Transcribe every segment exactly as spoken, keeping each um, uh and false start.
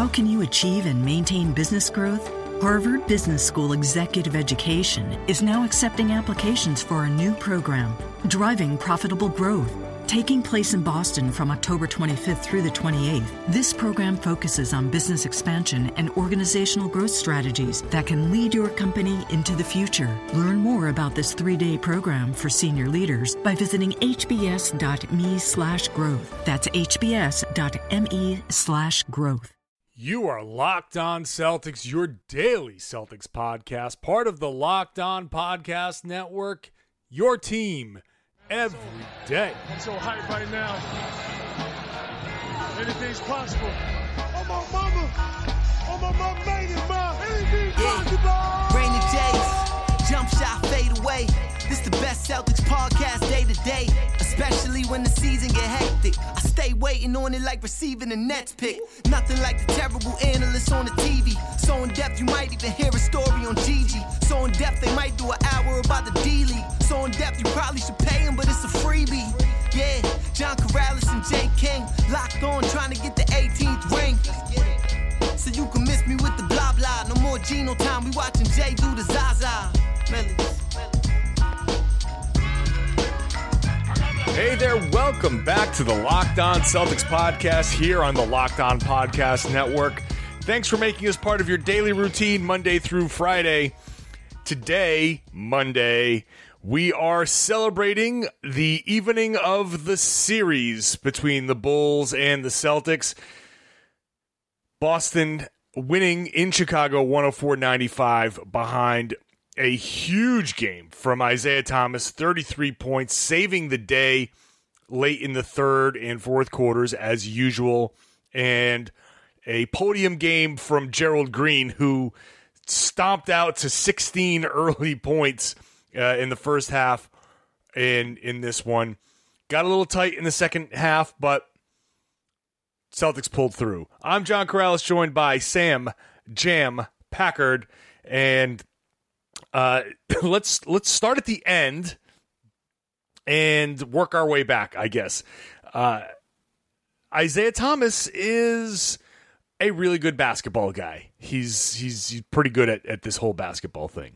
How can you achieve and maintain business growth? Harvard Business School Executive Education is now accepting applications for a new program, Driving Profitable Growth. Taking place in Boston from October twenty-fifth through the twenty-eighth, this program focuses on business expansion and organizational growth strategies that can lead your company into the future. Learn more about this three-day program for senior leaders by visiting hbs.me slash growth. That's hbs.me slash growth. You are Locked On Celtics, your daily Celtics podcast, part of the Locked On Podcast Network, your team every day. I'm so hyped right now. Anything's possible. Oh, my mama. Oh, my mama made it, ma. Anything's yeah. possible. Rainy days, jump shot, fade away. This the best Celtics podcast day to day, especially when the season get hectic. I stay waiting on it like receiving a Nets pick. Nothing like the terrible analysts on the T V. So in depth you might even hear a story on Gigi. So in depth they might do an hour about the D-League. So in depth you probably should pay him, but it's a freebie. Yeah, John Corrales and Jay King locked on trying to get the eighteenth ring. So you can miss me with the blah blah. No more Geno time, we watching Jay do the Zaza. Melodies. Hey there, welcome back to the Locked On Celtics podcast here on the Locked On Podcast Network. Thanks for making us part of your daily routine Monday through Friday. Today, Monday, we are celebrating the evening of the series between the Bulls and the Celtics. Boston winning in Chicago one oh four ninety-five behind a huge game from Isaiah Thomas, thirty-three points, saving the day late in the third and fourth quarters as usual, and a podium game from Gerald Green, who stomped out to sixteen early points uh, in the first half in, in this one. Got a little tight in the second half, but Celtics pulled through. I'm John Corrales, joined by Sam Jam Packard, and Uh, let's let's start at the end and work our way back, I guess. Uh, Isaiah Thomas is a really good basketball guy. He's he's, he's pretty good at, at this whole basketball thing.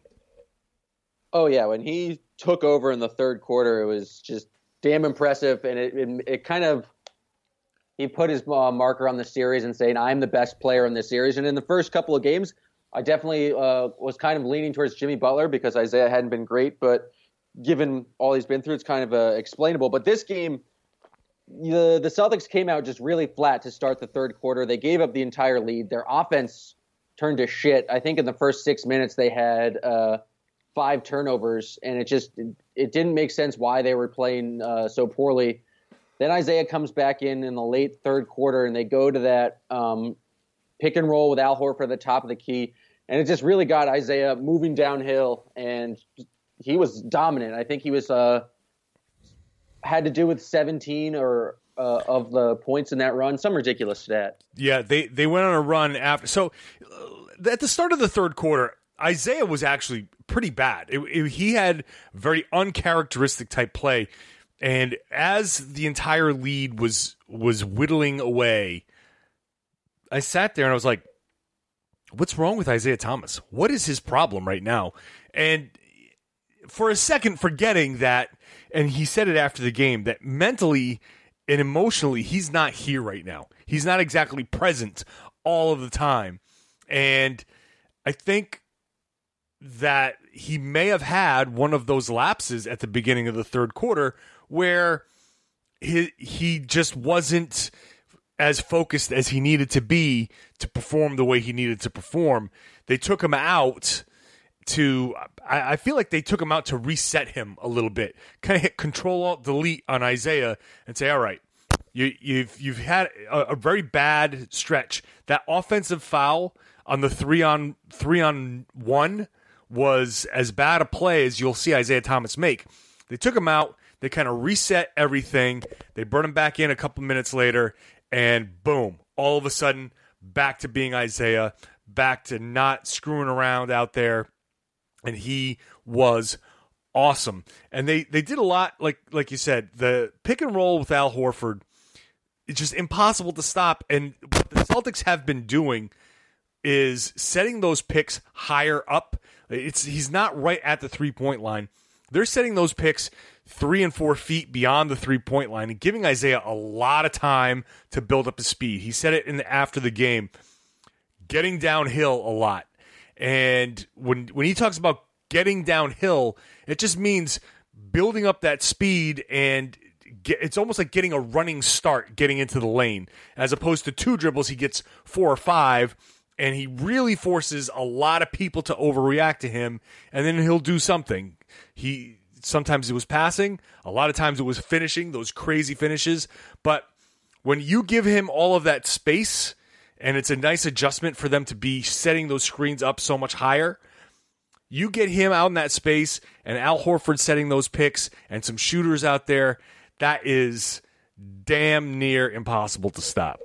Oh, yeah. When he took over in the third quarter, it was just damn impressive. And it it, it kind of – he put his uh, marker on the series and saying, I'm the best player in this series. And in the first couple of games – I definitely uh, was kind of leaning towards Jimmy Butler because Isaiah hadn't been great, but given all he's been through, it's kind of uh, explainable. But this game, the, the Celtics came out just really flat to start the third quarter. They gave up the entire lead. Their offense turned to shit. I think in the first six minutes they had uh, five turnovers, and it just it, it didn't make sense why they were playing uh, so poorly. Then Isaiah comes back in in the late third quarter, and they go to that um, pick and roll with Al Horford at the top of the key. And it just really got Isaiah moving downhill, and he was dominant. I think he was uh, had to do with seventeen or uh, of the points in that run, some ridiculous stat. Yeah, they they went on a run after. So uh, at the start of the third quarter, Isaiah was actually pretty bad. It, it, he had very uncharacteristic type play, and as the entire lead was was whittling away, I sat there and I was like, what's wrong with Isaiah Thomas? What is his problem right now? And for a second, forgetting that, and he said it after the game, that mentally and emotionally, he's not here right now. He's not exactly present all of the time. And I think that he may have had one of those lapses at the beginning of the third quarter where he, he just wasn't as focused as he needed to be to perform the way he needed to perform. They took him out to, I, I feel like they took him out to reset him a little bit, kind of hit Control Alt Delete on Isaiah and say, all right, you, you've you've had a, a very bad stretch. That offensive foul on the three on three on one was as bad a play as you'll see Isaiah Thomas make. They took him out. They kind of reset everything. They brought him back in a couple minutes later, and boom, all of a sudden, back to being Isaiah, back to not screwing around out there, and he was awesome. And they, they did a lot, like like you said, the pick and roll with Al Horford it's just impossible to stop. And what the Celtics have been doing is setting those picks higher up. It's he's not right at the three-point line. They're setting those picks three and four feet beyond the three-point line and giving Isaiah a lot of time to build up his speed. He said it in the, after the game, getting downhill a lot. And when when he talks about getting downhill, it just means building up that speed, and get, it's almost like getting a running start getting into the lane. As opposed to two dribbles, he gets four or five, and he really forces a lot of people to overreact to him, and then he'll do something. He sometimes it was passing, a lot of times it was finishing, those crazy finishes. But when you give him all of that space, and it's a nice adjustment for them to be setting those screens up so much higher, you get him out in that space, and Al Horford setting those picks, and some shooters out there, that is damn near impossible to stop.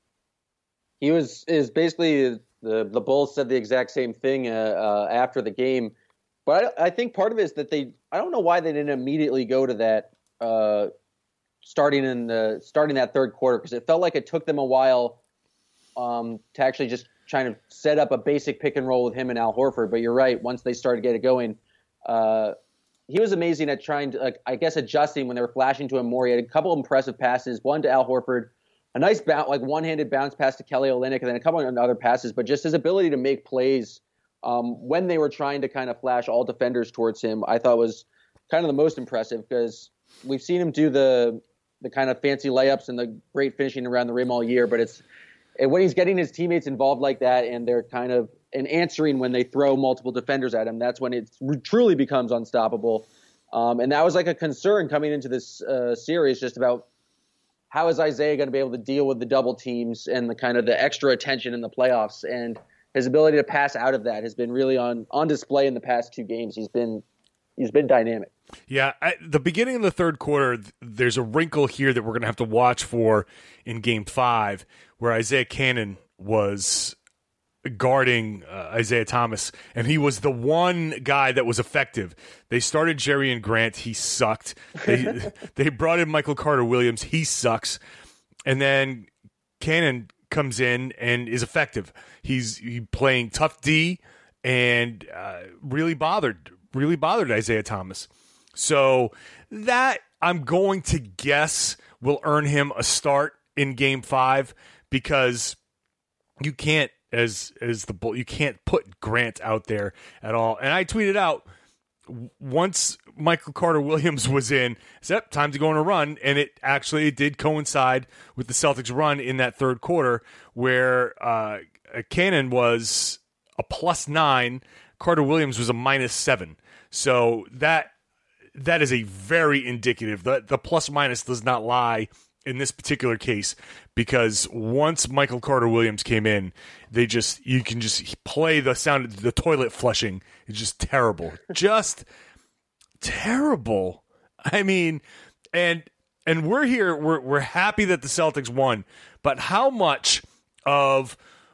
He was is basically the the Bulls said the exact same thing uh, uh, after the game, but I, I think part of it is that they I don't know why they didn't immediately go to that uh, starting in the starting that third quarter, because it felt like it took them a while um, to actually just trying to set up a basic pick and roll with him and Al Horford. But you're right, once they started to get it going, uh, he was amazing at trying to like, I guess adjusting when they were flashing to him more. He had a couple of impressive passes, one to Al Horford. A nice bounce, like one-handed bounce pass to Kelly Olynyk, and then a couple of other passes. But just his ability to make plays um, when they were trying to kind of flash all defenders towards him, I thought was kind of the most impressive, because we've seen him do the the kind of fancy layups and the great finishing around the rim all year. But it's and when he's getting his teammates involved like that, and they're kind of and answering when they throw multiple defenders at him, that's when it truly becomes unstoppable. Um, and that was like a concern coming into this uh, series, just about how is Isaiah going to be able to deal with the double teams and the kind of the extra attention in the playoffs? And his ability to pass out of that has been really on, on display in the past two games. He's been he's been dynamic. Yeah, at the beginning of the third quarter, there's a wrinkle here that we're going to have to watch for in Game Five, where Isaiah Canaan was guarding uh, Isaiah Thomas, and he was the one guy that was effective. They started Jerian Grant. He sucked. They they brought in Michael Carter-Williams. He sucks. And then Canaan comes in and is effective. He's he playing tough D and uh, really bothered, really bothered Isaiah Thomas. So that, I'm going to guess, will earn him a start in Game Five, because you can't As as the bull, you can't put Grant out there at all. And I tweeted out, once Michael Carter-Williams was in, yep, time to go on a run. And it actually it did coincide with the Celtics' run in that third quarter, where uh, Canaan was a plus nine, Carter-Williams was a minus seven. So that that is a very indicative. The, the plus minus does not lie in this particular case, because once Michael Carter-Williams came in, they just you can just play the sound of the toilet flushing. It's just terrible, just terrible. I mean, and and we're here. We're we're happy that the Celtics won, but how much of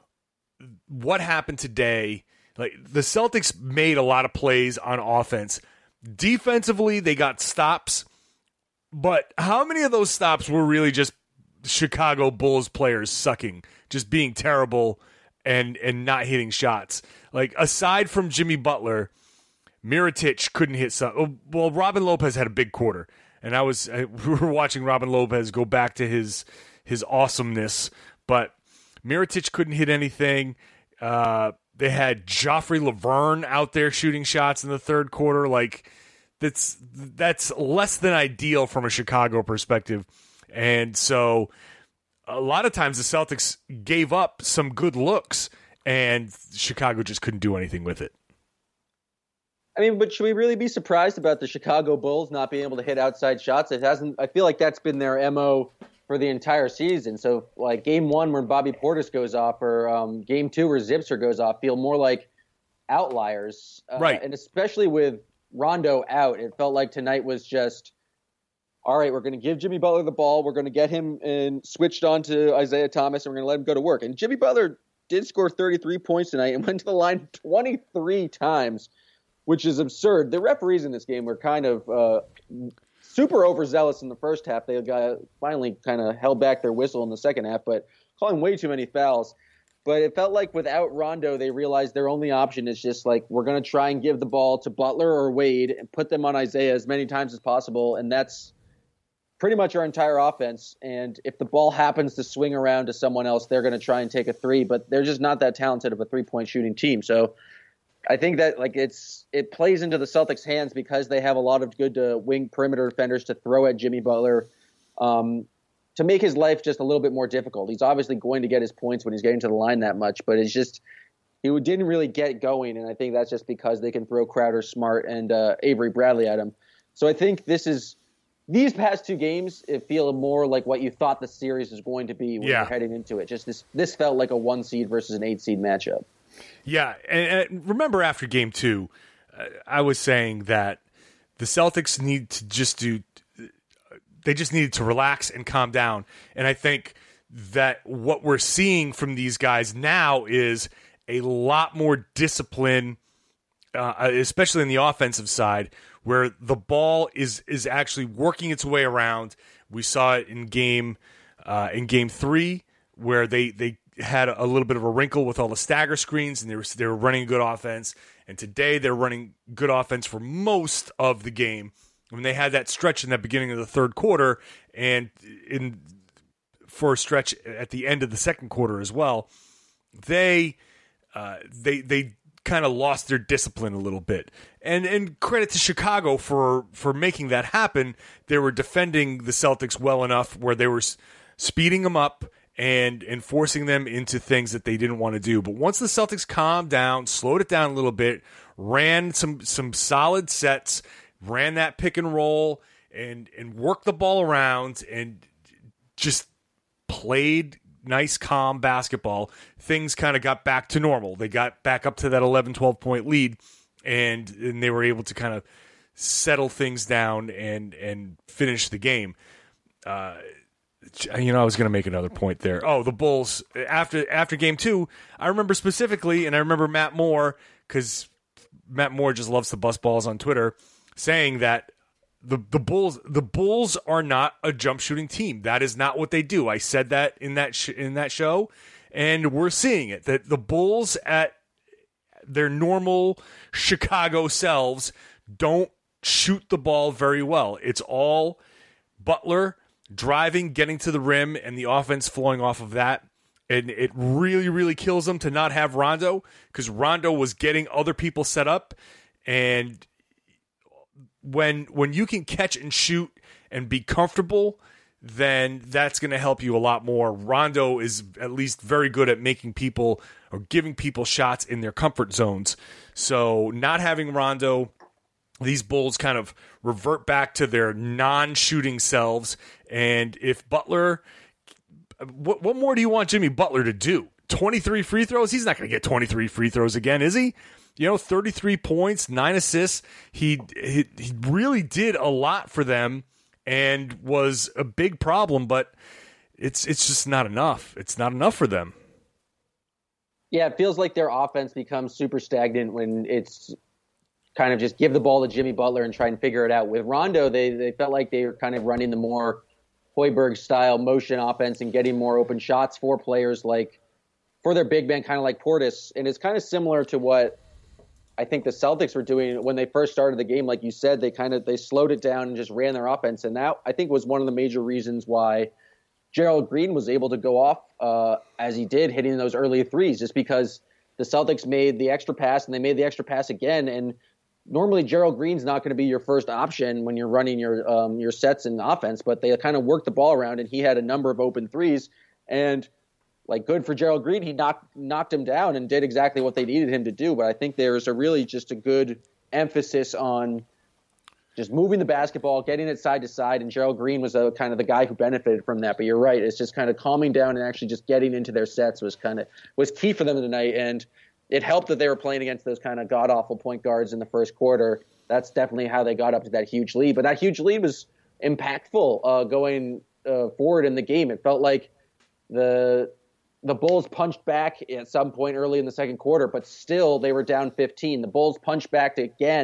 what happened today? Like, the Celtics made a lot of plays on offense. Defensively, they got stops. But how many of those stops were really just Chicago Bulls players sucking, just being terrible and and not hitting shots? Like, aside from Jimmy Butler, Mirotic couldn't hit some. Well, Robin Lopez had a big quarter, and I was I, we were watching Robin Lopez go back to his his awesomeness, but Mirotic couldn't hit anything. Uh, they had Joffrey Laverne out there shooting shots in the third quarter, like. That's that's less than ideal from a Chicago perspective. And so a lot of times the Celtics gave up some good looks, and Chicago just couldn't do anything with it. I mean, but should we really be surprised about the Chicago Bulls not being able to hit outside shots? It hasn't. I feel like that's been their M O for the entire season. So, like, game one when Bobby Portis goes off, or um, game two where Zipser goes off, feel more like outliers. Uh, right. And especially with Rondo out, it felt like tonight was just, all right, we're going to give Jimmy Butler the ball. We're going to get him and switched on to Isaiah Thomas, and we're going to let him go to work. And Jimmy Butler did score thirty-three points tonight and went to the line twenty-three times, which is absurd. The referees in this game were kind of uh, super overzealous in the first half. They got finally kind of held back their whistle in the second half, but calling way too many fouls. But it felt like without Rondo, they realized their only option is just like, we're going to try and give the ball to Butler or Wade and put them on Isaiah as many times as possible. And that's pretty much our entire offense. And if the ball happens to swing around to someone else, they're going to try and take a three, but they're just not that talented of a three-point shooting team. So I think that like it's it plays into the Celtics' hands because they have a lot of good uh, wing perimeter defenders to throw at Jimmy Butler um, to make his life just a little bit more difficult. He's obviously going to get his points when he's getting to the line that much, but it's just he didn't really get going, and I think that's just because they can throw Crowder, Smart, and uh, Avery Bradley at him. So I think this is these past two games, it feel more like what you thought the series was going to be when yeah. you're heading into it. Just this, this felt like a one seed versus an eight seed matchup. Yeah, and, and remember after game two, uh, I was saying that the Celtics need to just do, they just needed to relax and calm down. And I think that what we're seeing from these guys now is a lot more discipline, uh, especially on the offensive side, where the ball is is actually working its way around. We saw it in game uh, in game three, where they they had a little bit of a wrinkle with all the stagger screens, and they were they were running good offense. And today they're running good offense for most of the game. When they had that stretch in the beginning of the third quarter, and in for a stretch at the end of the second quarter as well, they uh, they they. kind of lost their discipline a little bit. And and credit to Chicago for for making that happen. They were defending the Celtics well enough where they were speeding them up and, and forcing them into things that they didn't want to do. But once the Celtics calmed down, slowed it down a little bit, ran some some solid sets, ran that pick and roll, and, and worked the ball around, and just played nice, calm basketball, things kind of got back to normal. They got back up to that eleven, twelve-point lead, and, and they were able to kind of settle things down and and finish the game. Uh, you know, I was going to make another point there. Oh, the Bulls, after after game two, I remember specifically, and I remember Matt Moore, because Matt Moore just loves to bust balls on Twitter, saying that The the Bulls the Bulls are not a jump shooting team. That is not what they do. I said that in that sh- in that show, and we're seeing it. That the Bulls at their normal Chicago selves don't shoot the ball very well. It's all Butler driving, getting to the rim, and the offense flowing off of that. And it really, really kills them to not have Rondo, because Rondo was getting other people set up, and When when you can catch and shoot and be comfortable, then that's going to help you a lot more. Rondo is at least very good at making people or giving people shots in their comfort zones. So not having Rondo, these Bulls kind of revert back to their non-shooting selves. And if Butler, what, what more do you want Jimmy Butler to do? twenty-three free throws? He's not going to get twenty-three free throws again, is he? You know, thirty-three points, nine assists. He, he he really did a lot for them and was a big problem, but it's it's just not enough. It's not enough for them. Yeah, it feels like their offense becomes super stagnant when it's kind of just give the ball to Jimmy Butler and try and figure it out. With Rondo, they they felt like they were kind of running the more Hoiberg-style motion offense and getting more open shots for players like, for their big man, kind of like Portis. And it's kind of similar to what I think the Celtics were doing when they first started the game. Like you said, they kind of they slowed it down and just ran their offense, and that I think was one of the major reasons why Gerald Green was able to go off uh, as he did, hitting those early threes, just because the Celtics made the extra pass and they made the extra pass again. And normally Gerald Green's not going to be your first option when you're running your um, your sets in offense, but they kind of worked the ball around, and he had a number of open threes. And like, good for Gerald Green, he knocked knocked him down and did exactly what they needed him to do. But I think there's a really just a good emphasis on just moving the basketball, getting it side to side, and Gerald Green was a, kind of the guy who benefited from that. But you're right, it's just kind of calming down and actually just getting into their sets was kind of was key for them tonight. And it helped that they were playing against those kind of god awful point guards in the first quarter. That's definitely how they got up to that huge lead. But that huge lead was impactful uh, going uh, forward in the game. It felt like the The Bulls punched back at some point early in the second quarter, but still they were down fifteen. The Bulls punched back again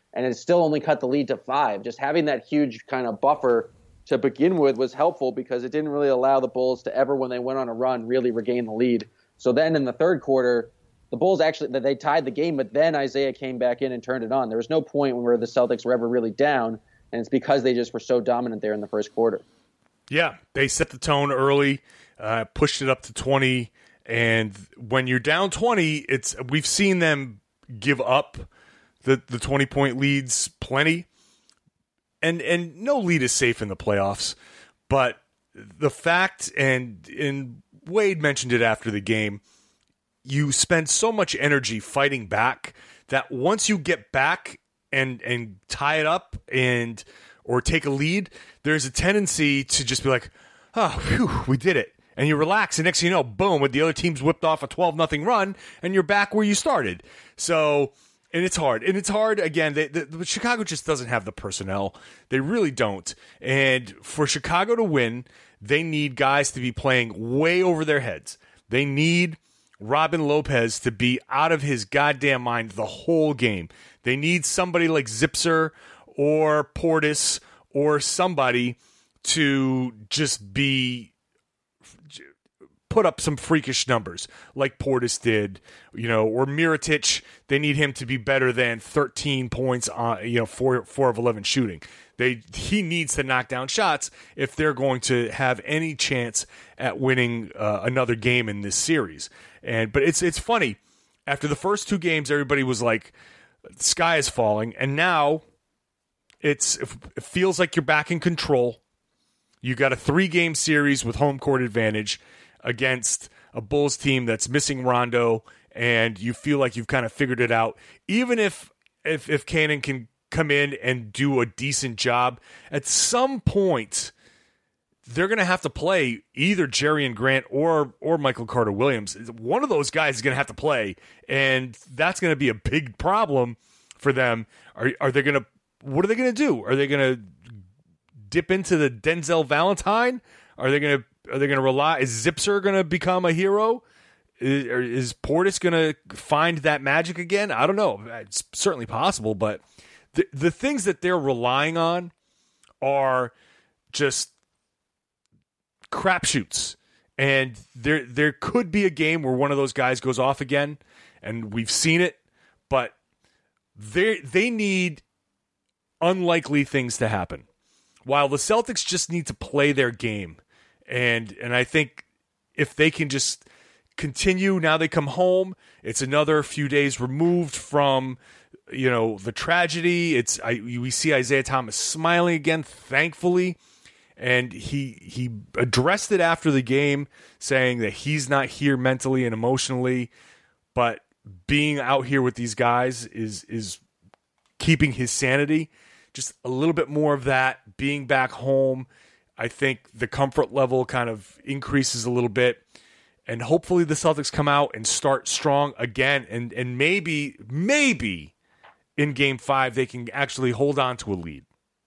and it still only cut the lead to five. Just having that huge kind of buffer to begin with was helpful because it didn't really allow the Bulls to ever, when they went on a run, really regain the lead. So then in the third quarter, the Bulls actually, they tied the game, but then Isaiah came back in and turned it on. There was no point where the Celtics were ever really down, and it's because they just were so dominant there in the first quarter. Yeah, they set the tone early, uh, pushed it up to twenty, and when you're down twenty, it's we've seen them give up the the twenty-point leads plenty, and and no lead is safe in the playoffs, but the fact, and, and Wade mentioned it after the game, you spend so much energy fighting back that once you get back and and tie it up and or take a lead, there's a tendency to just be like, oh, whew, we did it. And you relax, and next thing you know, boom, with the other team's whipped off a twelve nothing run, and you're back where you started. So, and it's hard. And it's hard, again, they, the, the, Chicago just doesn't have the personnel. They really don't. And for Chicago to win, they need guys to be playing way over their heads. They need Robin Lopez to be out of his goddamn mind the whole game. They need somebody like Zipser or Portis or somebody to just be put up some freakish numbers like Portis did, you know, or Mirotic. They need him to be better than thirteen points on, you know, four, four of eleven shooting. They he needs to knock down shots if they're going to have any chance at winning uh, another game in this series. And but it's it's funny. After the first two games, everybody was like, the sky is falling, and now it's it feels like you're back in control. You got a three-game series with home court advantage against a Bulls team that's missing Rondo, and you feel like you've kind of figured it out. Even if if if Cannon can come in and do a decent job, at some point they're going to have to play either Jerian Grant or or Michael Carter Williams. One of those guys is going to have to play, and that's going to be a big problem for them. Are are they going to? What are they going to do? Are they going to dip into the Denzel Valentine? Are they going to? Are they going to rely? Is Zipser going to become a hero? Is, is Portis going to find that magic again? I don't know. It's certainly possible, but the the things that they're relying on are just crapshoots, and there there could be a game where one of those guys goes off again, and we've seen it, but they they need unlikely things to happen, while the Celtics just need to play their game, and and I think if they can just continue, now they come home, it's another few days removed from, you know, the tragedy. It's I we see Isaiah Thomas smiling again, thankfully. And he he addressed it after the game, saying that he's not here mentally and emotionally, but being out here with these guys is is keeping his sanity. Just a little bit more of that, being back home. I think the comfort level kind of increases a little bit. And hopefully the Celtics come out and start strong again. And, and maybe, maybe in game five, they can actually hold on to a lead.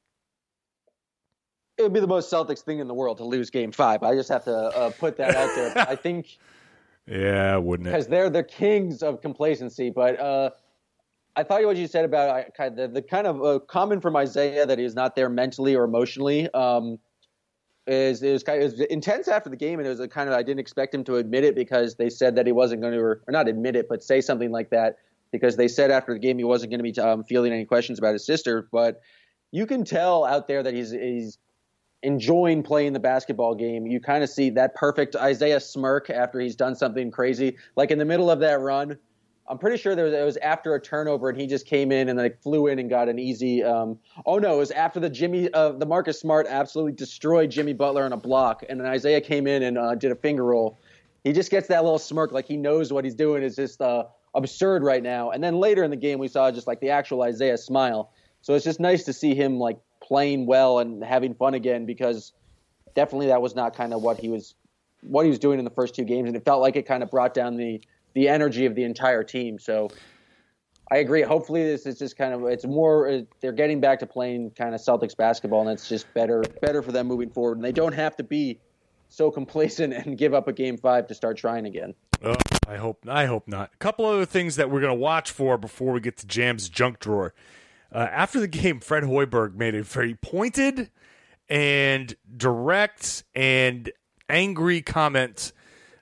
It would be the most Celtics thing in the world to lose game five. I just have to uh, put that out there. I think. Yeah, wouldn't it? Because they're the kings of complacency. But uh, I thought what you said about uh, kind of the, the kind of uh, common from Isaiah that he's not there mentally or emotionally um, is it was kind of it was intense after the game, and it was a kind of I didn't expect him to admit it because they said that he wasn't going to, or, or not admit it, but say something like that because they said after the game he wasn't going to be um, fielding any questions about his sister. But you can tell out there that he's he's. enjoying playing the basketball game. You kind of see that perfect Isaiah smirk after he's done something crazy. Like in the middle of that run, I'm pretty sure there was, it was after a turnover and he just came in and like flew in and got an easy. Um, oh no, it was after the Jimmy, uh, the Marcus Smart absolutely destroyed Jimmy Butler on a block, and then Isaiah came in and uh, did a finger roll. He just gets that little smirk, like he knows what he's doing is just uh, absurd right now. And then later in the game, we saw just like the actual Isaiah smile. So it's just nice to see him like playing well and having fun again, because definitely that was not kind of what he was what he was doing in the first two games, and it felt like it kind of brought down the the energy of the entire team. So I agree. Hopefully this is just kind of it's more they're getting back to playing kind of Celtics basketball, and it's just better better for them moving forward, and they don't have to be so complacent and give up a game five to start trying again. Oh, I hope I hope not. A couple other things that we're going to watch for before we get to Jam's junk drawer. Uh, after the game, Fred Hoiberg made a very pointed and direct and angry comment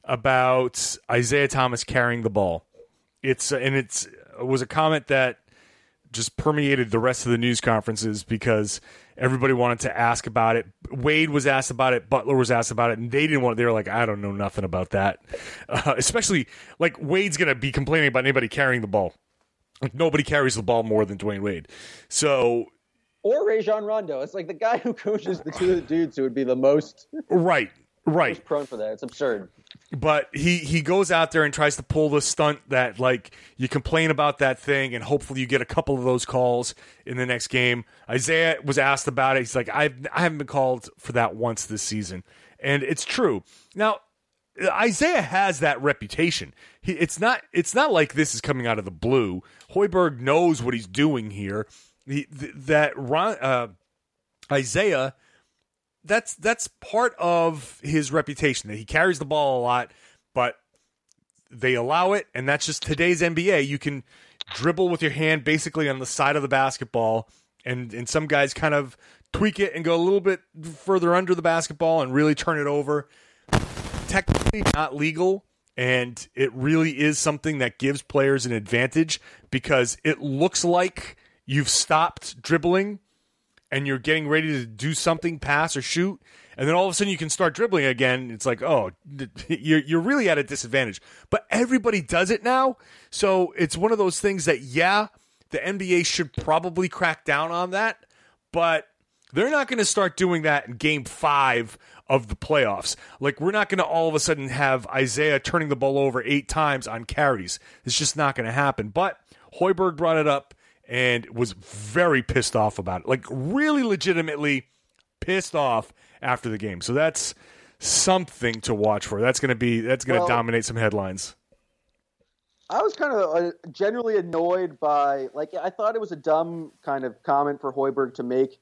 about Isaiah Thomas carrying the ball. It's uh, and it's it was a comment that just permeated the rest of the news conferences because everybody wanted to ask about it. Wade was asked about it. Butler was asked about it, and they didn't want. They were like, "I don't know nothing about that." Uh, especially like Wade's going to be complaining about anybody carrying the ball. Like nobody carries the ball more than Dwayne Wade. So, or Rajon Rondo. It's like the guy who coaches the two of the dudes who would be the most right, right, most prone for that. It's absurd. But he, he goes out there and tries to pull the stunt that, like, you complain about that thing and hopefully you get a couple of those calls in the next game. Isaiah was asked about it. He's like, I've, I haven't been called for that once this season. And it's true. Now, Isaiah has that reputation. He, it's not it's not like this is coming out of the blue. Hoiberg knows what he's doing here. He, th- that Ron, uh, Isaiah... That's that's part of his reputation, that he carries the ball a lot, but they allow it, and that's just today's N B A. You can dribble with your hand basically on the side of the basketball, and, and some guys kind of tweak it and go a little bit further under the basketball and really turn it over. Technically not legal, and it really is something that gives players an advantage because it looks like you've stopped dribbling and you're getting ready to do something, pass or shoot, and then all of a sudden you can start dribbling again. It's like, oh, you're you're really at a disadvantage. But everybody does it now, so it's one of those things that, yeah, the N B A should probably crack down on that, but they're not going to start doing that in game five of the playoffs. Like, we're not going to all of a sudden have Isaiah turning the ball over eight times on carries. It's just not going to happen. But Hoiberg brought it up and was very pissed off about it. Like, really legitimately pissed off after the game. So that's something to watch for. That's going to be that's going to well, dominate some headlines. I was kind of uh, generally annoyed by, like, I thought it was a dumb kind of comment for Hoiberg to make.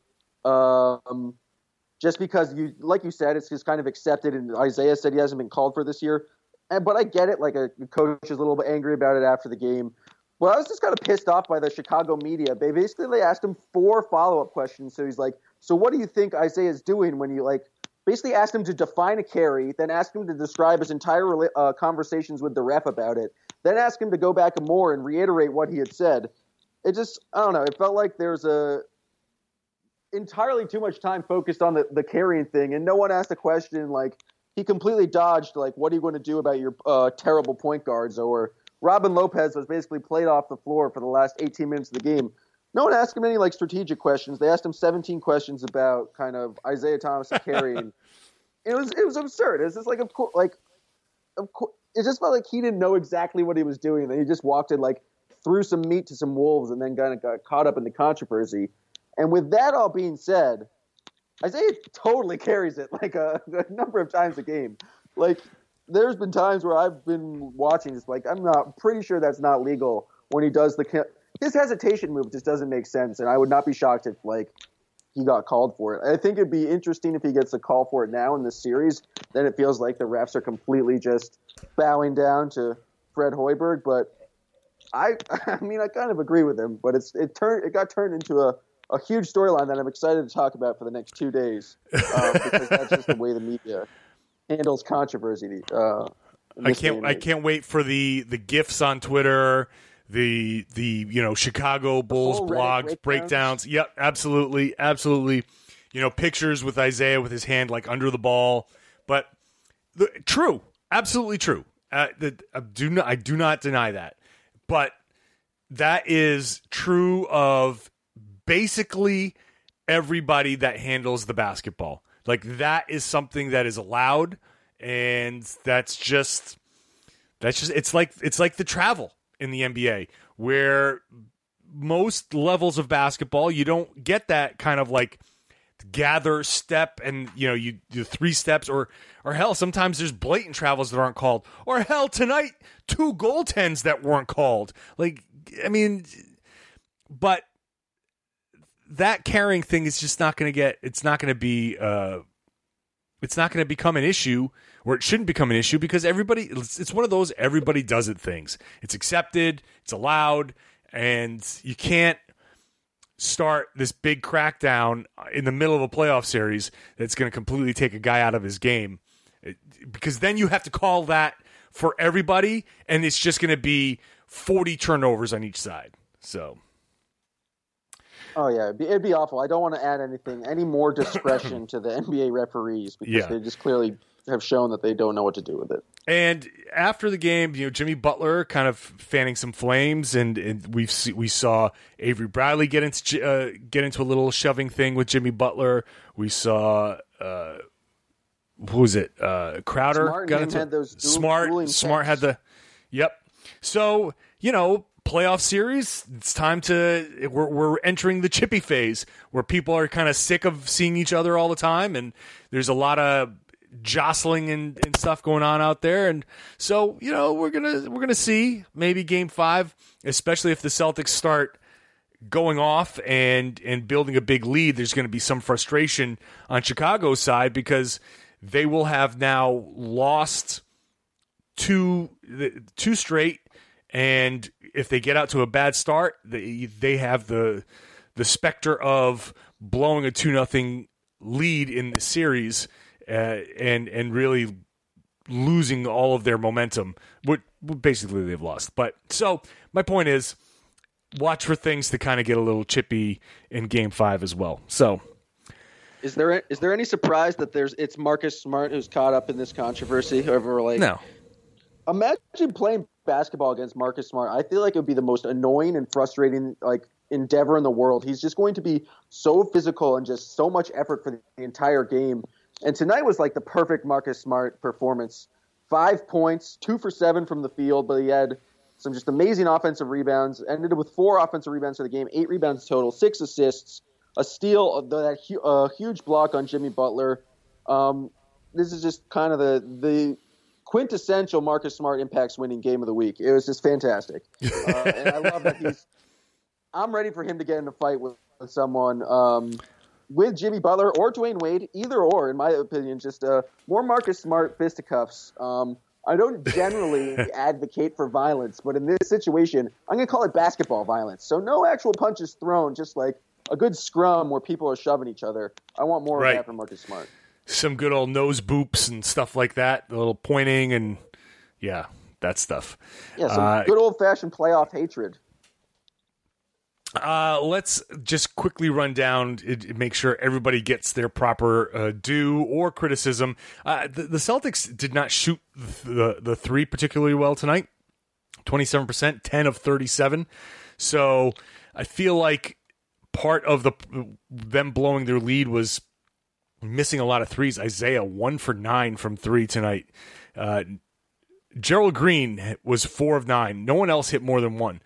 Um, just because, you, like you said, it's just kind of accepted, and Isaiah said he hasn't been called for this year. And, but I get it. Like, a coach is a little bit angry about it after the game. Well, I was just kind of pissed off by the Chicago media. They basically they asked him four follow-up questions. So he's like, so what do you think Isaiah's doing when you, like, basically asked him to define a carry, then asked him to describe his entire uh, conversations with the ref about it, then asked him to go back more and reiterate what he had said. It just, I don't know, it felt like there's a entirely too much time focused on the, the carrying thing, and no one asked a question like, he completely dodged, like, what are you going to do about your uh, terrible point guards, or Robin Lopez was basically played off the floor for the last eighteen minutes of the game. No one asked him any, like, strategic questions. They asked him seventeen questions about kind of Isaiah Thomas and carrying. it was it was absurd. It was just like, of course, like, of course, it just felt like he didn't know exactly what he was doing. Then he just walked in, like, threw some meat to some wolves, and then kind of got caught up in the controversy. And with that all being said, Isaiah totally carries it, like, a, a number of times a game. Like, there's been times where I've been watching this, like, I'm not pretty sure that's not legal when he does the his hesitation move just doesn't make sense, and I would not be shocked if, like, he got called for it. I think it'd be interesting if he gets a call for it now in this series. Then it feels like the refs are completely just bowing down to Fred Hoiberg. But I, I mean, I kind of agree with him. But it's it turned it got turned into a, a huge storyline that I'm excited to talk about for the next two days uh, because that's just the way the media handles controversy. Uh, I can't I can't wait for the the GIFs on Twitter. The the you know Chicago Bulls blogs breakdowns. breakdowns. Yep, absolutely, absolutely. You know, pictures with Isaiah with his hand like under the ball. But the, true, absolutely true. Uh, the, I do not I do not deny that. But that is true of basically everybody that handles the basketball. Like, that is something that is allowed, and that's just that's just it's like it's like the travel in the N B A, where most levels of basketball, you don't get that kind of like gather step and, you know, you do three steps or, or hell, sometimes there's blatant travels that aren't called, or hell, tonight, two goaltends that weren't called. Like, I mean, but that carrying thing is just not going to get, it's not going to be, uh, it's not going to become an issue, or it shouldn't become an issue, because everybody, it's, it's one of those everybody does it things. It's accepted, it's allowed, and you can't start this big crackdown in the middle of a playoff series that's going to completely take a guy out of his game. Because then you have to call that for everybody, and it's just going to be forty turnovers on each side. So, oh yeah, it'd be, it'd be awful. I don't want to add anything, any more discretion to the N B A referees because Yeah. they just clearly have shown that they don't know what to do with it. And after the game, you know, Jimmy Butler kind of fanning some flames, and, and we've see, we saw Avery Bradley get into uh, get into a little shoving thing with Jimmy Butler. We saw uh, who was it? Uh, Crowder Smart and got him into had those dual- Smart. dueling Smart texts. had the yep. So you know, playoff series. It's time to we're we're entering the chippy phase where people are kind of sick of seeing each other all the time, and there's a lot of jostling and, and stuff going on out there. And so, you know, we're gonna we're gonna see maybe game five, especially if the Celtics start going off and and building a big lead. There's going to be some frustration on Chicago's side because they will have now lost two two straight, and if they get out to a bad start, they they have the the specter of blowing a two nothing lead in the series. Uh, and and really losing all of their momentum. What basically they've lost. But so my point is, watch for things to kind of get a little chippy in Game Five as well. So, Is there is there any surprise that there's it's Marcus Smart who's caught up in this controversy over like no, imagine playing basketball against Marcus Smart. I feel like it would be the most annoying and frustrating like endeavor in the world. He's just going to be so physical and just so much effort for the entire game. And tonight was like the perfect Marcus Smart performance. Five points, two for seven from the field, but he had some just amazing offensive rebounds. Ended with four offensive rebounds for the game, eight rebounds total, six assists, a steal, that hu- a huge block on Jimmy Butler. Um, this is just kind of the the quintessential Marcus Smart impacts winning game of the week. It was just fantastic, uh, and I love that he's. I'm ready for him to get in a fight with, with someone. Um, With Jimmy Butler or Dwayne Wade, either or, in my opinion, just uh, more Marcus Smart fisticuffs. Um, I don't generally advocate for violence, but in this situation, I'm going to call it basketball violence. So no actual punches thrown, just like a good scrum where people are shoving each other. I want more Right. of that from Marcus Smart. some good old nose boops and stuff like that, a little pointing and yeah, that stuff. Yeah, some Uh, good old-fashioned playoff hatred. Uh, let's just quickly run down, it, make sure everybody gets their proper uh, due or criticism. Uh, the, the Celtics did not shoot the, the three particularly well tonight. twenty-seven percent, ten of thirty-seven. So I feel like part of the them blowing their lead was missing a lot of threes. Isaiah, one for nine from three tonight. Uh, Gerald Green was four of nine. No one else hit more than one.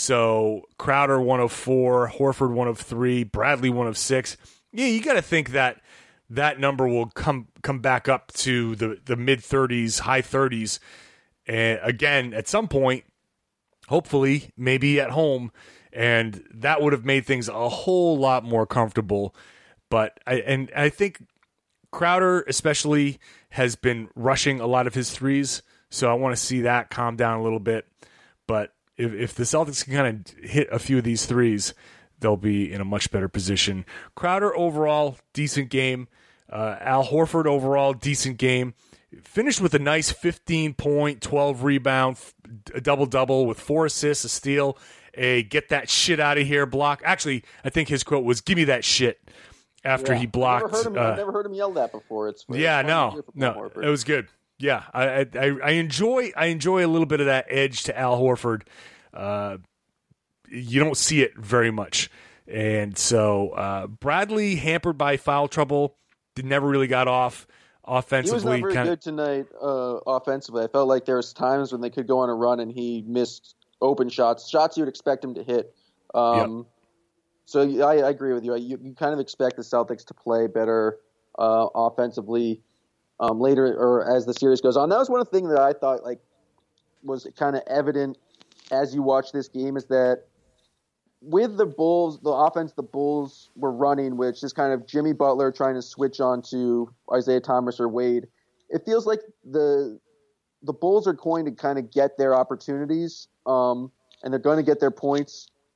So Crowder one of four, Horford one of three, Bradley one of six. Yeah, you got to think that that number will come come back up to the, the mid thirties, high thirties, and again at some point, hopefully, maybe at home, and that would have made things a whole lot more comfortable. But I and I think Crowder especially has been rushing a lot of his threes, so I want to see that calm down a little bit. But If, if the Celtics can kind of hit a few of these threes, they'll be in a much better position. Crowder overall, decent game. Uh, Al Horford overall, decent game. Finished with a nice fifteen point, twelve rebound, a double-double with four assists, a steal, a get that shit out of here block. Actually, I think his quote was, give me that shit, after Yeah. he blocked. I've never, heard him, uh, I've never heard him yell that before. It's, it's yeah, fun to no, hear from no, Horford. it was good. Yeah, I, I I enjoy I enjoy a little bit of that edge to Al Horford. Uh, you don't see it very much, and so uh, Bradley hampered by foul trouble. Did never really got off He was offensively. not very kinda, good tonight uh, offensively. I felt like there was times when they could go on a run and he missed open shots, shots you would expect him to hit. Um, Yep. So I, I agree with you. you. You kind of expect the Celtics to play better uh, offensively um, later or as the series goes on. That was one of the things that I thought like was kind of evident as you watch this game is that with the Bulls, the offense the Bulls were running, which is kind of Jimmy Butler trying to switch on to Isaiah Thomas or Wade, it feels like the the Bulls are going to kind of get their opportunities, um, and they're going to get their points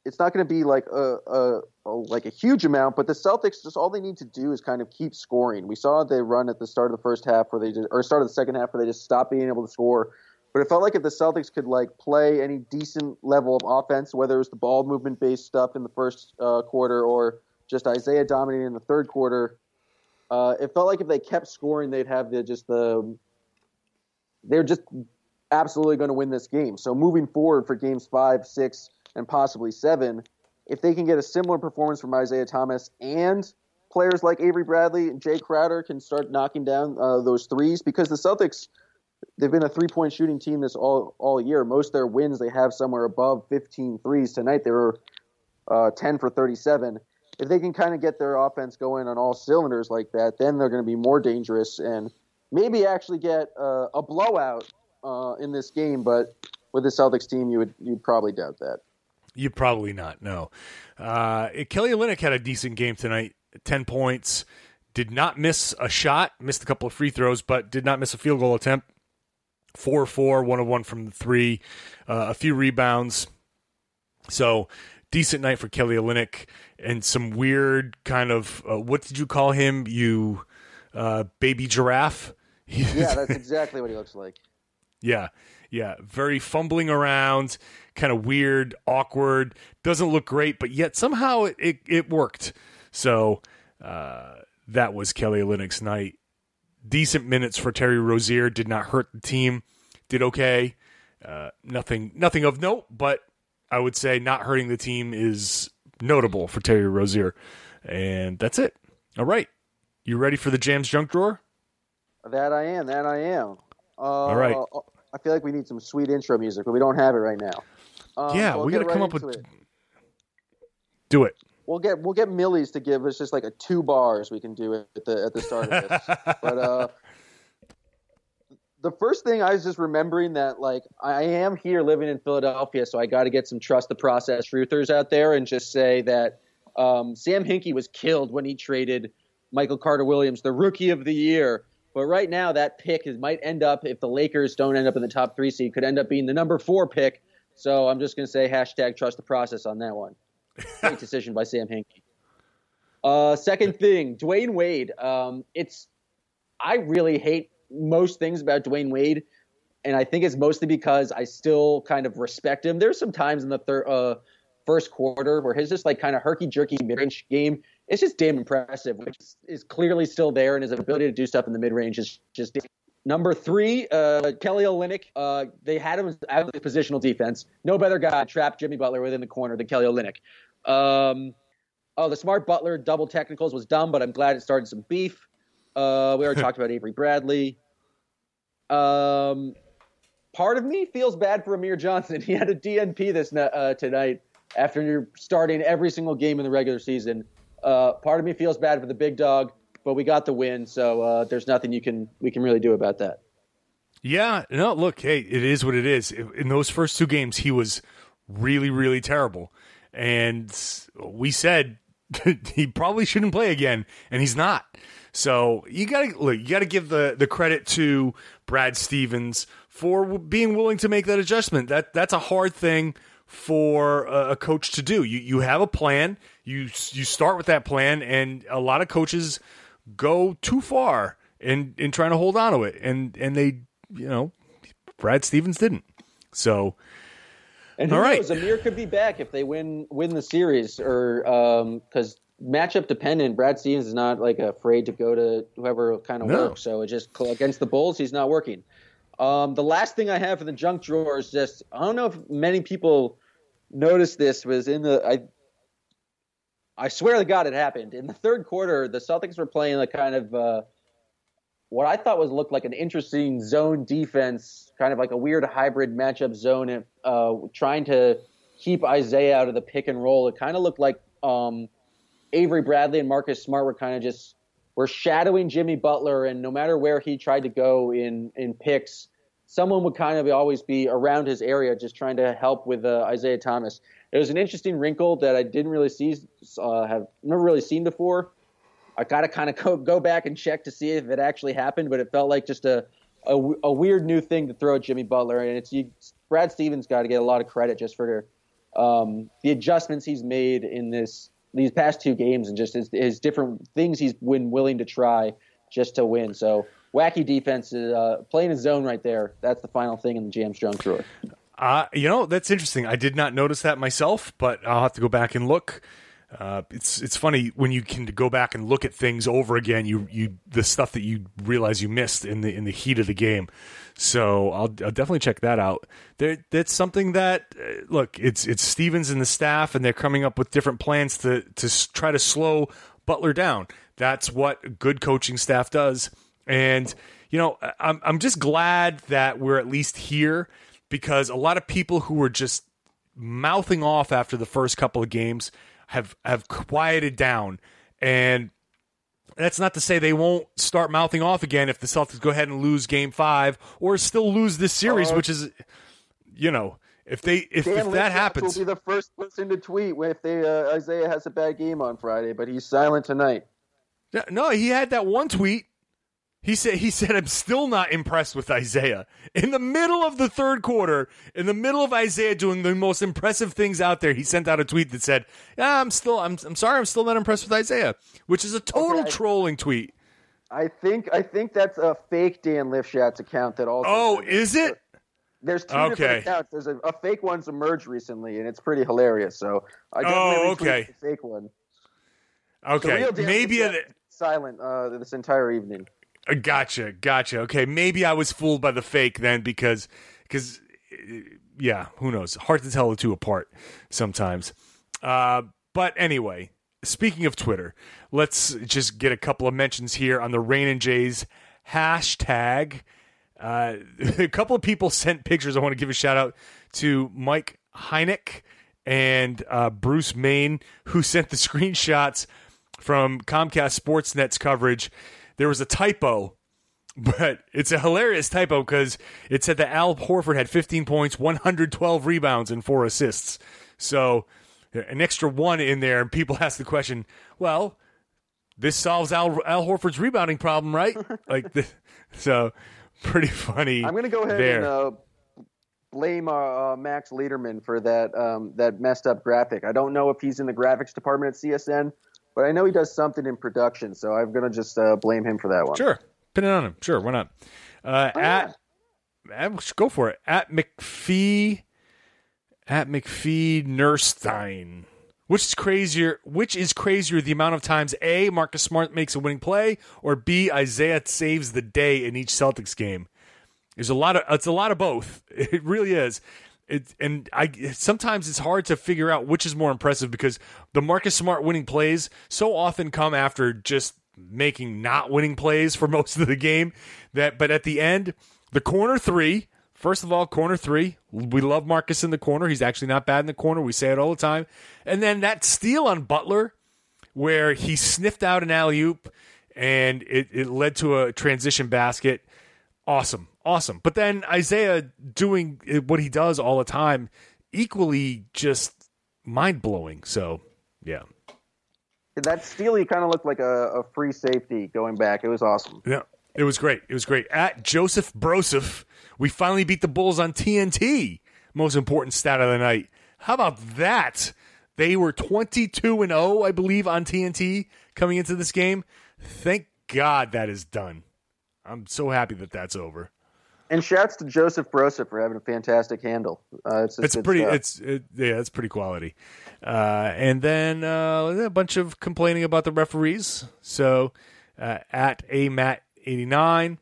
it's not going to be like a, a, a like a huge amount, but the Celtics, just all they need to do is kind of keep scoring. We saw they run at the start of the first half where they just, or start of the second half where they just stopped being able to score. But it felt like if the Celtics could like play any decent level of offense, whether it was the ball movement based stuff in the first uh, quarter or just Isaiah dominating in the third quarter, uh, it felt like if they kept scoring, they'd have the just the they're just absolutely going to win this game. So moving forward for games five, six, and possibly seven, if they can get a similar performance from Isaiah Thomas and players like Avery Bradley and Jay Crowder can start knocking down uh, those threes, because the Celtics, they've been a three-point shooting team this all all year. Most of their wins, they have somewhere above fifteen threes. Tonight they were uh, ten for thirty-seven. If they can kind of get their offense going on all cylinders like that, then they're going to be more dangerous and maybe actually get uh, a blowout uh, in this game. But with the Celtics team, you would you'd probably doubt that. You probably not, no. Uh, Kelly Olynyk had a decent game tonight, ten points, did not miss a shot, missed a couple of free throws, but did not miss a field goal attempt. four four, one of one from the three, uh, a few rebounds. So, decent night for Kelly Olynyk, and some weird kind of, uh, what did you call him? You uh, baby giraffe? Yeah, that's exactly what he looks like. Yeah, yeah, very fumbling around, kind of weird, awkward, doesn't look great, but yet somehow it, it, it worked. So uh, that was Kelly Olynyk's night. Decent minutes for Terry Rozier, did not hurt the team, did okay. Uh, nothing nothing of note, but I would say not hurting the team is notable for Terry Rozier. And that's it. All right. You ready for the Jams Junk Drawer? That I am, that I am. Uh, All right. I feel like we need some sweet intro music, but we don't have it right now. Um, yeah, so we got to right come up with... it. Do it. We'll get we'll get Millie's to give us just like a two bars we can do at the at the start of this. But uh, the first thing I was just remembering that like I am here living in Philadelphia, so I got to get some trust the process truthers out there and just say that um, Sam Hinkie was killed when he traded Michael Carter Williams, the Rookie of the Year. But right now that pick is, might end up, if the Lakers don't end up in the top three seed, could end up being the number four pick. So I'm just going to say hashtag trust the process on that one. Great decision by Sam Hinkie. Uh, second thing, Dwayne Wade. Um, it's I really hate most things about Dwayne Wade, and I think it's mostly because I still kind of respect him. There's some times in the third, uh, first quarter where his just like kind of herky-jerky mid-range game, it's just damn impressive, which is clearly still there, and his ability to do stuff in the mid-range is just damn. Number three, uh, Kelly Olynyk. Uh, they had him out of positional defense. No better guy to trap Jimmy Butler within the corner than Kelly Olynyk. Um, oh, the smart Butler double technicals was dumb, but I'm glad it started some beef. Uh, we already talked about Avery Bradley. Um, part of me feels bad for Amir Johnson. He had a D N P this uh, tonight after starting every single game in the regular season. Uh, part of me feels bad for the big dog. But we got the win, so uh, there's nothing you can we can really do about that. Yeah, no, look, hey, it is what it is. In those first two games, he was really, really terrible. And we said he probably shouldn't play again, and he's not. So you gotta look, you gotta give the, the credit to Brad Stevens for being willing to make that adjustment. That that's a hard thing for a, a coach to do. You you have a plan, you you start with that plan, and a lot of coaches go too far in, in trying to hold on to it. And, and they, you know, Brad Stevens didn't. So, and who all right. knows, Amir could be back if they win, win the series or, um, cause matchup dependent, Brad Stevens is not like afraid to go to whoever kind of No. works. So it just against the Bulls, he's not working. Um, the last thing I have for the junk drawer is just, I don't know if many people noticed this was in the, I, I swear to God it happened. In the third quarter, the Celtics were playing a kind of uh, what I thought was looked like an interesting zone defense, kind of like a weird hybrid matchup zone, and uh, trying to keep Isaiah out of the pick and roll. It kind of looked like um, Avery Bradley and Marcus Smart were kind of just were shadowing Jimmy Butler, and no matter where he tried to go in, in picks, someone would kind of always be around his area just trying to help with uh, Isaiah Thomas. It was an interesting wrinkle that I didn't really see, uh, have never really seen before. I got to kind of go, go back and check to see if it actually happened, but it felt like just a, a, a weird new thing to throw at Jimmy Butler. And it's you, Brad Stevens got to get a lot of credit just for um, the adjustments he's made in this these past two games and just his, his different things he's been willing to try just to win. So wacky defense, uh, playing his zone right there. That's the final thing in the Jam Strong Truer. Uh, you know, that's interesting. I did not notice that myself, but I'll have to go back and look. Uh, it's it's funny when you can go back and look at things over again. You you the stuff that you realize you missed in the in the heat of the game. So I'll, I'll definitely check that out. There, that's something that uh, look. It's it's Stevens and the staff, and they're coming up with different plans to to s- try to slow Butler down. That's what good coaching staff does. And you know, I'm I'm just glad that we're at least here, because a lot of people who were just mouthing off after the first couple of games have have quieted down. And that's not to say they won't start mouthing off again if the Celtics go ahead and lose game five or still lose this series, uh, which is, you know, if they if, if that happens. Will be the first person to tweet if they uh, Isaiah has a bad game on Friday, but he's silent tonight. No, he had that one tweet. He said, he said, I'm still not impressed with Isaiah. In the middle of the third quarter, in the middle of Isaiah doing the most impressive things out there, he sent out a tweet that said, yeah, I'm still, I'm, I'm sorry, I'm still not impressed with Isaiah, which is a total okay, trolling tweet. I think, I think that's a fake Dan Lifshat's account that also. Oh, is it? There's two okay. different accounts. There's a, a fake one's emerged recently, and it's pretty hilarious. So I definitely oh, okay. the fake one. Okay, maybe a, silent uh, this entire evening. Gotcha, gotcha. Okay, maybe I was fooled by the fake then, because, because, yeah, who knows? Hard to tell the two apart sometimes. Uh, but anyway, speaking of Twitter, let's just get a couple of mentions here on the Rain and Jays hashtag. Uh, a couple of people sent pictures. I want to give a shout out to Mike Heineck and uh, Bruce Main, who sent the screenshots from Comcast Sportsnet's coverage. There was a typo, but it's a hilarious typo because it said that Al Horford had fifteen points, one hundred twelve rebounds, and four assists. So an extra one in there, and people ask the question, well, this solves Al, Al Horford's rebounding problem, right? like, the, so pretty funny. I'm going to go ahead there. and uh, blame uh, uh, Max Lederman for that um, that messed up graphic. I don't know if he's in the graphics department at C S N, but I know he does something in production, so I'm going to just uh, blame him for that one. Sure. Pin it on him. Sure, why not? Uh, oh, at, yeah. at Go for it. At McPhee, at McPhee Nurstein. Which is crazier, which is crazier, the amount of times A, Marcus Smart makes a winning play, or B, Isaiah saves the day in each Celtics game? There's a lot of, it's a lot of both. It really is. It, and I sometimes it's hard to figure out which is more impressive, because the Marcus Smart winning plays so often come after just making not winning plays for most of the game. That, but at the end, the corner three, first of all, corner three, we love Marcus in the corner. He's actually not bad in the corner. We say it all the time. And then that steal on Butler, where he sniffed out an alley-oop and it, it led to a transition basket. Awesome. Awesome. But then Isaiah doing what he does all the time, equally just mind-blowing. So, yeah. That steal, he kind of looked like a, a free safety going back. It was awesome. Yeah, it was great. It was great. At Joseph Broseph, we finally beat the Bulls on T N T. Most important stat of the night. How about that? They were twenty-two and oh, I believe, on T N T coming into this game. Thank God that is done. I'm so happy that that's over. And shouts to Joseph Broseph for having a fantastic handle. Uh, it's it's pretty. Stuff. It's it, yeah, it's pretty quality. Uh, and then uh, a bunch of complaining about the referees. So uh, at a Matt eighty-nine,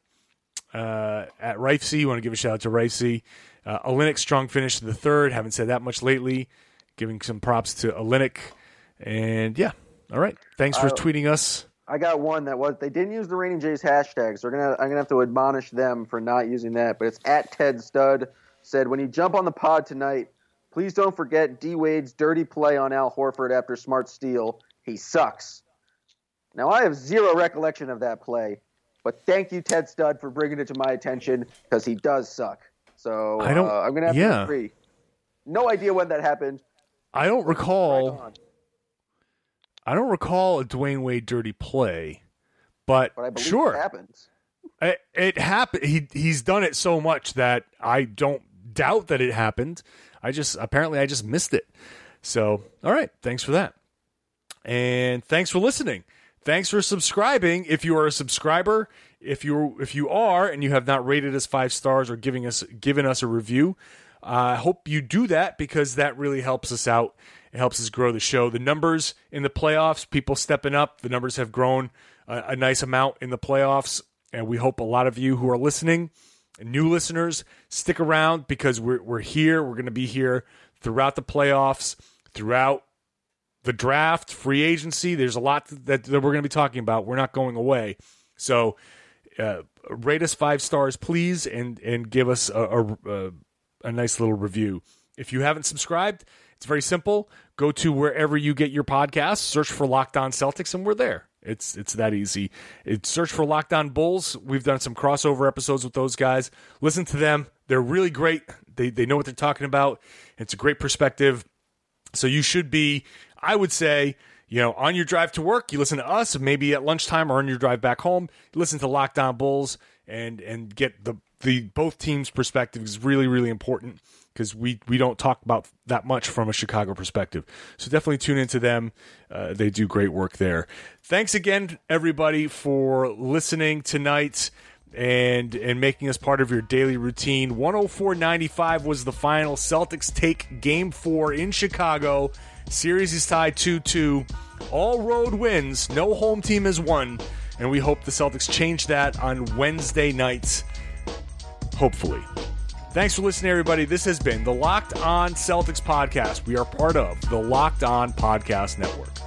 uh, at Rifesy, you want to give a shout out to Rifesy. Uh, Olynyk strong finish to the third. Haven't said that much lately. Giving some props to Olynyk. And yeah, all right. Thanks for uh, tweeting us. I got one that was, they didn't use the Rain and Jays hashtags. So we're gonna, I'm going to have to admonish them for not using that. But it's at Ted Stud said, when you jump on the pod tonight, please don't forget D Wade's dirty play on Al Horford after Smart steal. He sucks. Now, I have zero recollection of that play, but thank you, Ted Stud, for bringing it to my attention, because he does suck. So I don't, uh, I'm going to have yeah. to agree. No idea when that happened. I don't recall. Right I don't recall a Dwayne Wade dirty play, but, but I believe sure, it happens. It, it happened. He he's done it so much that I don't doubt that it happened. I just apparently I just missed it. So, all right, thanks for that. And thanks for listening. Thanks for subscribing if you are a subscriber. If you if you are and you have not rated us five stars or giving us given us a review, I uh, hope you do that because that really helps us out. It helps us grow the show. The numbers in the playoffs, people stepping up. The numbers have grown a, a nice amount in the playoffs, and we hope a lot of you who are listening, new listeners, stick around because we're we're here. We're going to be here throughout the playoffs, throughout the draft, free agency. There's a lot that, that we're going to be talking about. We're not going away. So uh, rate us five stars, please, and and give us a, a, a, a nice little review. If you haven't subscribed, it's very simple. Go to wherever you get your podcasts, search for Locked On Celtics, and we're there. It's it's that easy. It's search for Locked On Bulls. We've done some crossover episodes with those guys. Listen to them. They're really great. They they know what they're talking about. It's a great perspective. So you should be, I would say, you know, on your drive to work, you listen to us, maybe at lunchtime or on your drive back home, you listen to Locked On Bulls and and get the the both teams' perspective is really, really important because we, we don't talk about that much from a Chicago perspective. So definitely tune into them. Uh, they do great work there. Thanks again, everybody, for listening tonight and and making us part of your daily routine. one oh four ninety-five was the final. Celtics take game four in Chicago. Series is tied two two. All road wins. No home team has won. And we hope the Celtics change that on Wednesday nights. Hopefully. Thanks for listening, everybody. This has been the Locked On Celtics podcast. We are part of the Locked On Podcast Network.